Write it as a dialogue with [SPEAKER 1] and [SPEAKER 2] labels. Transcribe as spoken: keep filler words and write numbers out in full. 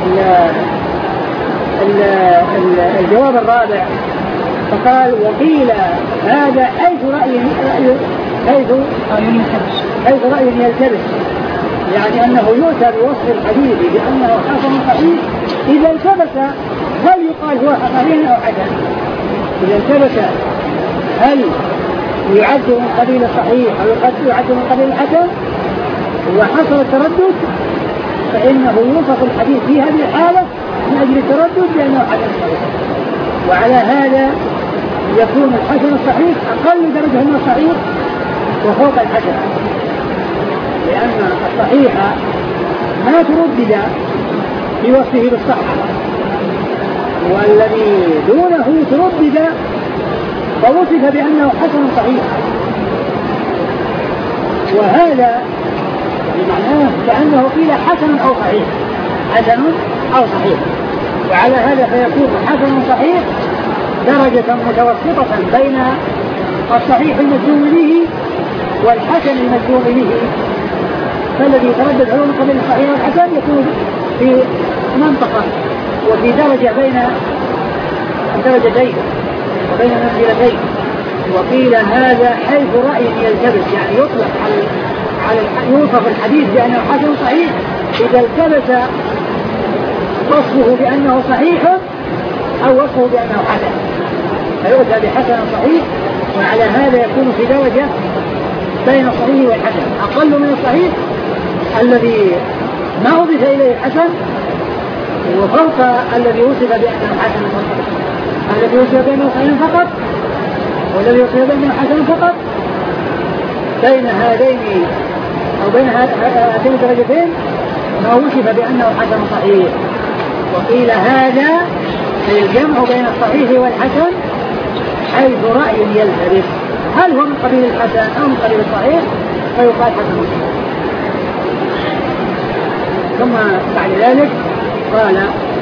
[SPEAKER 1] الجواب الرابع فقال وقيل هذا حيث رأي حيث حيث رأي يلتبس، يعني أنه يؤتى بوصف الحديث بأنه حسن صحيح إذا التبس هل يقال هو صحيح أو حسن؟ إذا التبس هل يعد من قبيل الصحيح أو يعد من قبيل الحسن وحصل التردد فإنه يوصف الحديث في هذه الحالة من أجل التردد بأنه حسن صحيح. وعلى هذا يكون الحسن الصحيح أقل درجة من الصحيح وفوق الحسن، لأن الصحيح ما تردد في وصفه بالصحة، والذي دونه تردد فوصف بأنه حسن صحيح، وهذا بمعناه كأنه قيل حسن أو صحيح حسن أو صحيح. وعلى هذا فيكون حسن صحيح درجة متوسطة بين الصحيح المجزوم به والحسن المجزوم به، فالذي يتردد علوم قبل الصحيح والحسن يكون في منطقة وفي درجة بين الدرجتين وبين المنزلتين. وقيل هذا حيث رأي يلتبس، يعني يطلق على على يوصف الحديث بأنه حسن صحيح إذا التبس وصفه بأنه صحيح أو وصفه بأنه حسن، فيؤتى بحسن صحيح، وعلى هذا يكون في درجة بين الصحيح والحسن أقل من الصحيح الذي ما أضيف إليه الحسن، وفوق الذي وصف بأنه حسن فقط، الذي وصف بأنه صحيح فقط والذي وصف بأنه حسن فقط. بين هذين أو بين هاتين الدرجتين ما وصف بأنه حسن صحيح. وقيل هذا الجمع بين الصحيح والحسن حيث رأي يلتبس هل هو من قبيل الحسن أو من قبيل الصحيح فيقال حسن صحيح. ثم بعد ذلك قال